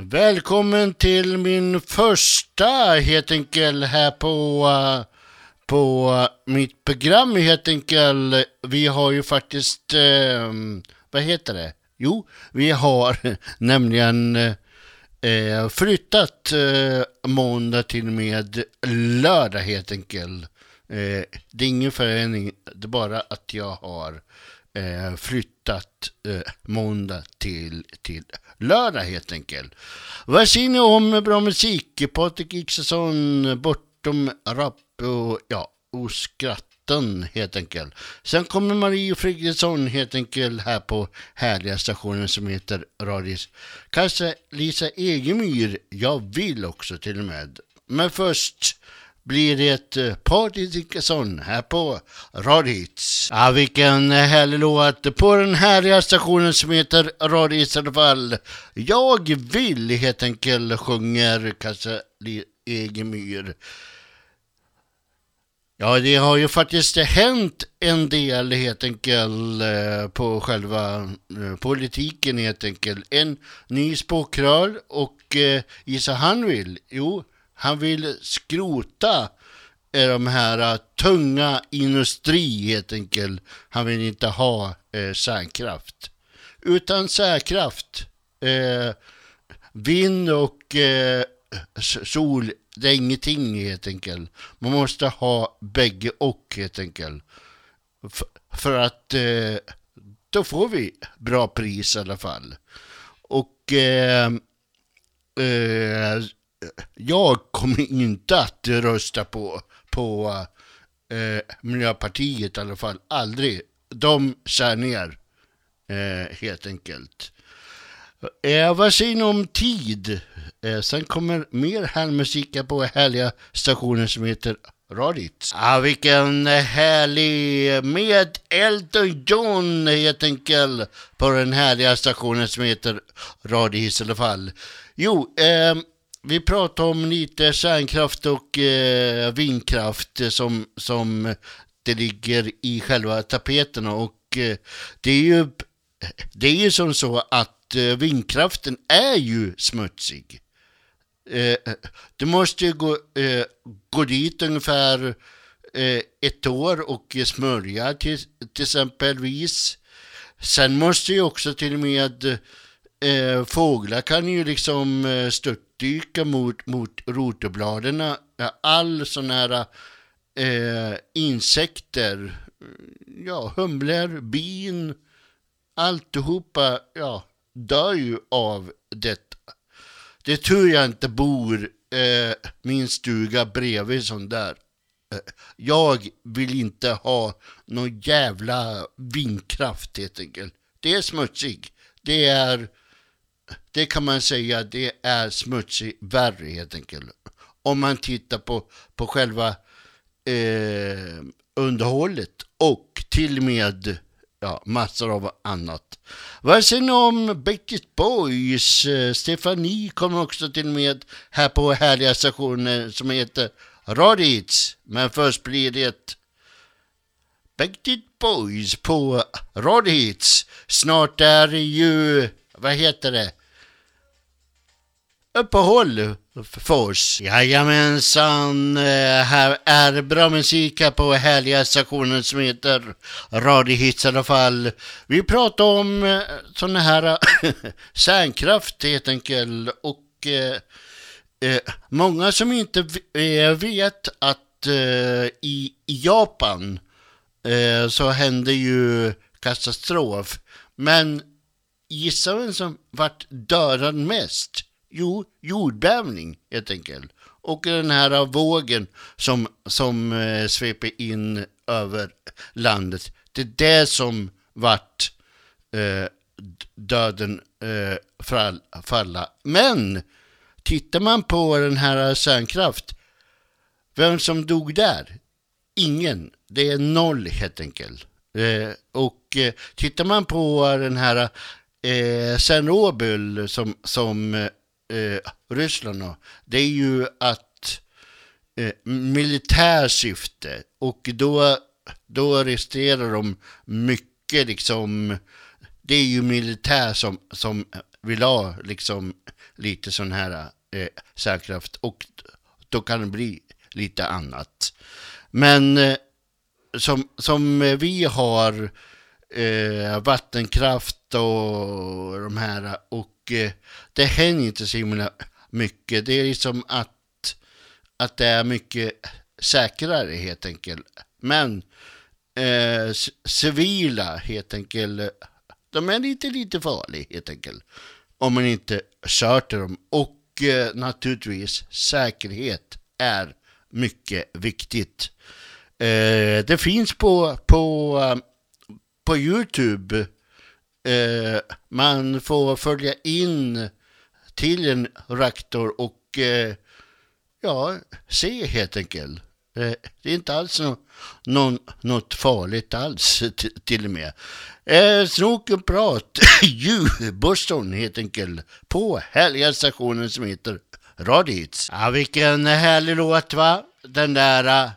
Välkommen till min första helt enkelt här på mitt program helt enkelt. Vi har ju faktiskt, vad heter det? Jo, vi har nämligen flyttat måndag till med lördag helt enkelt. Det är ingen förändring, det är bara att jag har flyttat måndag till lördag helt enkelt. Vad säger ni om bra musik? Patrik Isaksson, Bortom rap och skratten helt enkelt. Sen kommer Marie Fredriksson helt enkelt här på härliga stationen som heter Radis. Kanske Lisa Egemyr, jag vill också till och med. Men först blir det Patrik Isaksson här på Radis. Ja, vilken härlig låt på den härliga stationen som heter Radis i alla fall. Jag vill helt enkelt sjunger kanske Egemyr. Ja, det har ju faktiskt hänt en del helt enkelt på själva politiken helt enkelt. En ny språkrör och gissa han vill. Jo, han vill skrota de här tunga industri helt enkelt. Han vill inte ha kärnkraft. Utan kärnkraft, vind och sol, det är ingenting helt enkelt. Man måste ha bägge och helt enkelt. För att då får vi bra pris i alla fall. Och jag kommer inte att rösta på Miljöpartiet i alla fall. Aldrig. De skär ner helt enkelt. Vad säger ni om tid? Sen kommer mer härmusik på härliga stationer som heter Radits. Ja, vilken härlig med Elton John helt enkelt på den härliga stationen som heter Radis i alla fall. Jo, vi pratar om lite kärnkraft och vindkraft som det ligger i själva tapeterna och det är ju som så att vindkraften är ju smutsig. Det måste ju gå dit ungefär ett år och smörja till exempelvis. Sen måste ju också till och med fåglar kan ju liksom störtdyka mot rotorbladen. All sån här insekter, humlor, bin, alltihopa, dör ju av detta. Det tror jag inte bor min stuga bredvid sån där. Jag vill inte ha någon jävla vindkraft helt enkelt. Det är smutsig. Det kan man säga, det är smutsig värre helt enkelt. Om man tittar på själva underhållet och till med massor av annat. Vad säger ni om Backstreet Boys? Stefanie kommer också till med här på härliga stationer som heter Radits. Men först blir det Backstreet Boys på Radits. Snart är det ju, vad heter det? Uppehåll för oss. Jajamensan, här är bra musik här på härliga stationen som heter Radihits i alla fall. Vi pratar om såna här kärnkraft helt enkelt och många som inte vet att i Japan så hände ju katastrof. Men gissa vem som vart dödad mest? Jo, jordbävning helt enkelt. Och den här vågen som sveper in över landet. Det är det som vart döden falla. Men tittar man på den här kärnkraft, vem som dog där? Ingen. Det är 0 helt enkelt. Och tittar man på den här Tjernobyl som Ryssland har, det är ju att militärsyfte och då arresterar de mycket liksom, det är ju militär som vill ha liksom lite sån här särkraft, och då kan det bli lite annat. Men som vi har vattenkraft och de här, och det händer inte så himla mycket. Det är liksom att det är mycket säkrare helt enkelt. Men civila helt enkelt, de är lite farliga helt enkelt om man inte sköter dem. Och naturligtvis säkerhet är mycket viktigt. Det finns på YouTube. Man får följa in till en reaktor och se helt enkelt. Det är inte alls något farligt alls till och med. Snoken prat Djurborsten helt enkelt på härliga stationen som heter Radhits. Ja, vilken härlig låt, va? Den där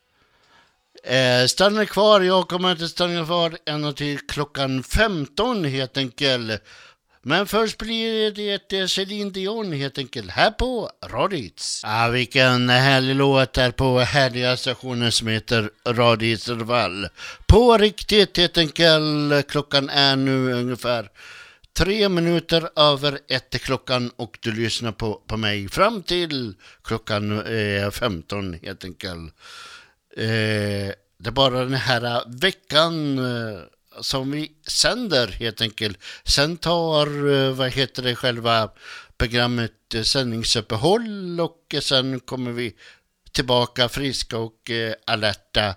stanna kvar, jag kommer inte stanna kvar ända till klockan 15 helt enkelt. Men först blir det Celine Dion helt enkelt här på Radhits. Ja, vilken härlig låt här på härliga stationen som heter Radhits Vall. På riktigt helt enkelt, klockan är nu ungefär 3 minuter över 1 klockan, och du lyssnar på mig fram till klockan 15 helt enkelt. Det är bara den här veckan som vi sänder helt enkelt. Sen tar själva programmet sändningsuppehåll, och sen kommer vi tillbaka friska och alerta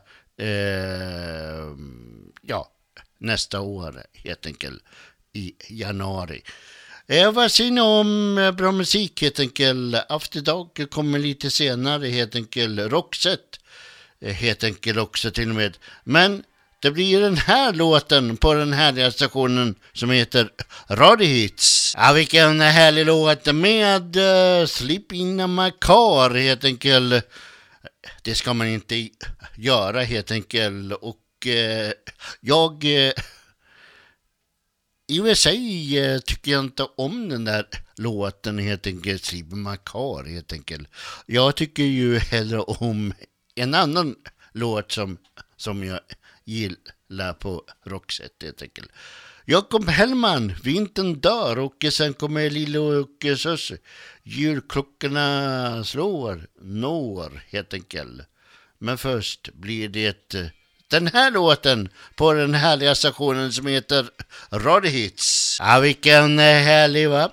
nästa år helt enkelt i januari. Vad synd om bra musik helt enkelt. Afterdag kommer lite senare helt enkelt. Roxette helt enkelt också till och med. Men det blir den här låten på den härliga stationen som heter Radhits. Ja, vilken härlig låt med Sleep in my car helt enkelt. Det ska man inte göra helt enkelt. Och i och för sig tycker jag inte om den där låten helt enkelt, Sleep in my car helt enkelt. Jag tycker ju hellre om en annan låt som jag gillar på Roxette helt enkelt. Jakob Hellman, Vintern dör, och sen kommer Lille och Sussie. Julklockorna slår når helt enkelt. Men först blir det den här låten på den härliga stationen som heter Radhits. Ja, vilken härlig, va?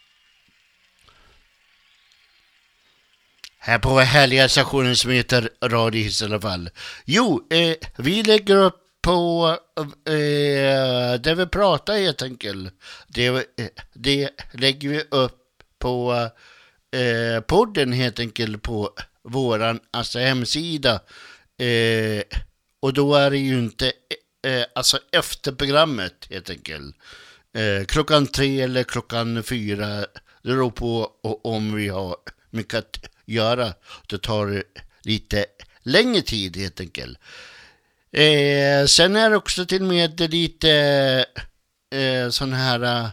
Här på härliga stationen som heter Radhits i alla fall. Jo, vi lägger upp på där vi pratar helt enkelt. Det lägger vi upp på podden helt enkelt på våran hemsida. Och då är det ju inte efter programmet helt enkelt. Klockan 3 eller klockan 4. Det beror på om vi har mycket att göra. Det tar lite längre tid helt enkelt. Sen är det också till med lite sån här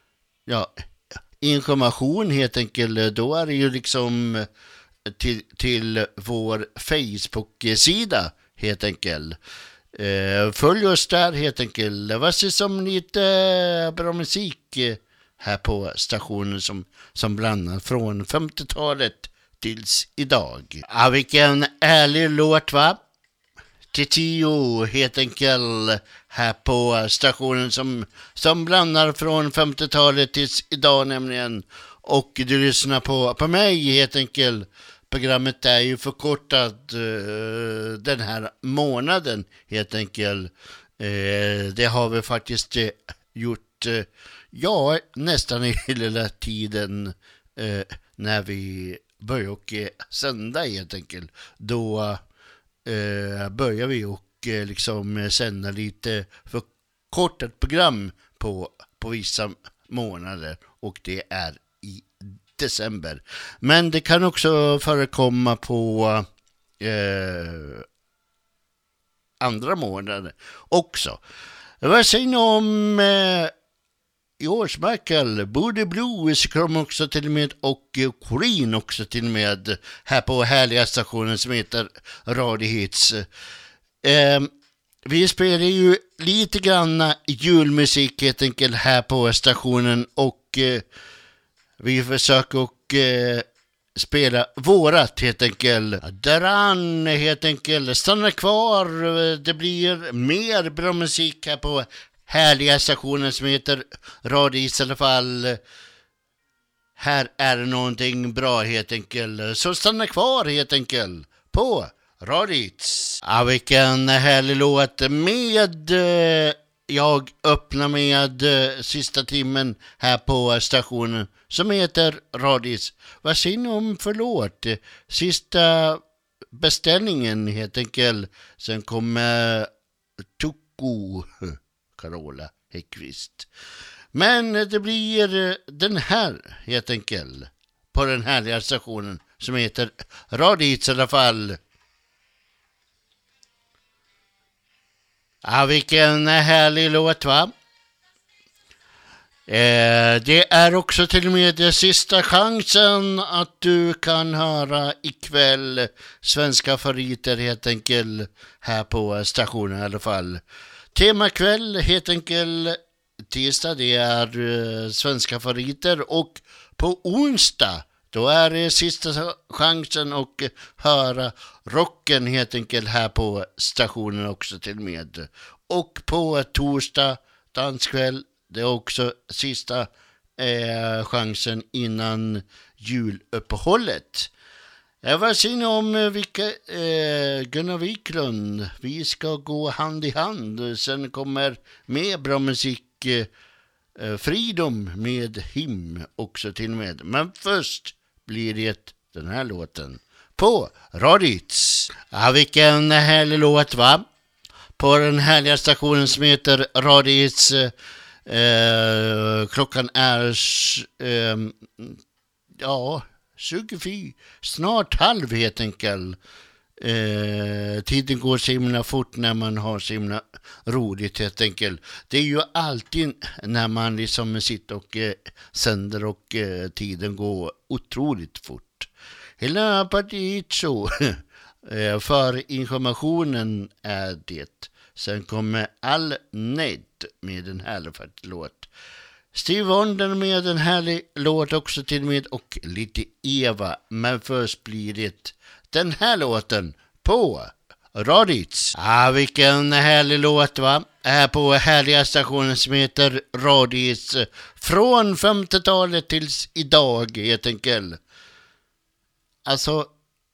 information helt enkelt. Då är det ju liksom till vår Facebook-sida helt enkelt. Följ oss där helt enkelt. Det var så som lite bra musik här på stationen som blandar från 50-talet tills idag. Ja, vilken ärlig låt, va? Tio helt enkelt här på stationen som blandar från 50-talet tills idag nämligen. Och du lyssnar på mig helt enkelt. Programmet är ju förkortat den här månaden helt enkelt. Det har vi faktiskt gjort nästan hela tiden när vi börjar och sända helt enkelt. Då börjar vi och liksom sända lite förkortat program på vissa månader, och det är i december. Men det kan också förekomma på andra månader också. Vad säger ni om i Årsbacka, Body Blues kommer också till med och Queen också till med här på härliga stationen som heter Radio Hits. Vi spelar ju lite grann julmusik helt enkelt här på stationen och vi försöker och spela vårat helt enkelt. Däran helt enkelt. Stanna kvar. Det blir mer bra musik här på härliga stationen som heter Radio Hits i alla fall. Här är någonting bra helt enkelt. Så stanna kvar helt enkelt på Radio Hits. Ja, vilken härlig låt med... Jag öppnar med sista timmen här på stationen som heter Radis. Vad säger ni om förlåt? Sista beställningen helt enkelt. Sen kommer Tuko Carola Häckvist. Men det blir den här helt enkelt på den härliga stationen som heter Radis i alla fall. Ja, vilken härlig låt va? Det är också till och med den sista chansen att du kan höra ikväll svenska favoriter helt enkelt här på stationen i alla fall. Temakväll helt enkelt tisdag det är svenska favoriter och på onsdag då är det sista chansen att höra rocken helt enkelt här på stationen också till med. Och på torsdag danskväll det är också sista chansen innan juluppehållet. Vad säger ni om vilka Gunnar Wiklund? Vi ska gå hand i hand. Sen kommer med bra musik Freedom med him också till med. Men först blir det den här låten på Radio Hits. Ja, vilken härlig låt va? På den härliga stationen som heter Radio Hits. Klockan är 24, snart halv helt enkelt. Tiden går så himla fort när man har så himla roligt helt enkelt. Det är ju alltid när man liksom sitter och sänder och tiden går otroligt fort. Hela partiet så. För informationen är det. Sen kommer All Ned med en härlig låt. Steve Wonder med en härlig låt också till med och lite Eva. Men först blir det den här låten på Radio Hits. Ja, vilken härlig låt va? Här på härliga stationen som heter Radio Hits. Från 50-talet tills idag helt enkelt. Alltså,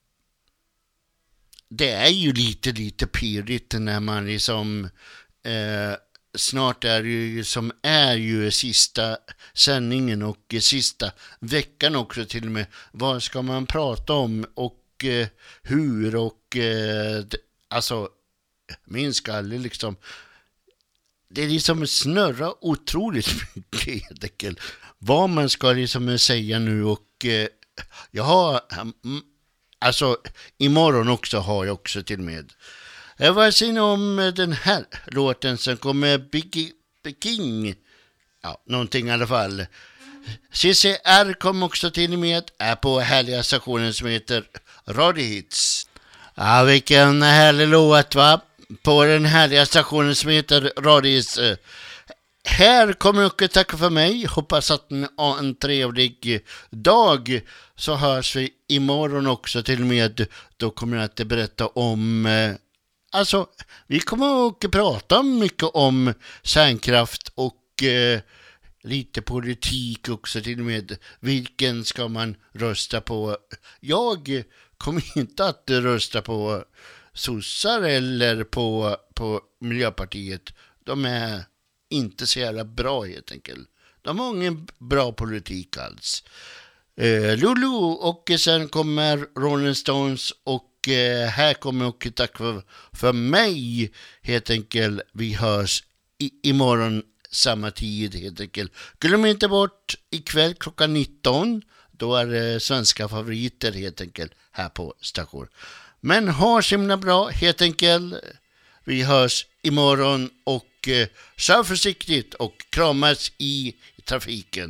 det är ju lite pirrigt när man liksom snart är ju som är ju sista sändningen och sista veckan också till och med. Vad ska man prata om och hur och alltså min skalle liksom det är liksom snurra otroligt mycket helt enkelt. Vad man ska liksom säga nu och jag har alltså imorgon också har jag också till med. Vad säger ni om den här låten som kommer Biggie King? Ja, någonting i alla fall. CCR kom också till med är på härliga stationen som heter Radio Hits. Ja, vilken härlig låt va? På den härliga stationen som heter Radio Hits. Här kommer jag tacka för mig. Hoppas att ni har en trevlig dag. Så hörs vi imorgon också till och med. Då kommer jag att berätta om... Alltså, vi kommer att prata mycket om kärnkraft och lite politik också till och med. Vilken ska man rösta på? Jag kommer inte att rösta på sossar eller på Miljöpartiet. De är inte så jävla bra helt enkelt. De har ingen bra politik alls. Lulu och sen kommer Rolling Stones och här kommer jag att tacka för mig helt enkelt. Vi hörs imorgon samma tid helt enkelt. Glöm inte bort ikväll klockan 19. Då är det svenska favoriter helt enkelt här på station. Men ha så himla bra helt enkelt. Vi hörs imorgon och och kör försiktigt och kramas i trafiken.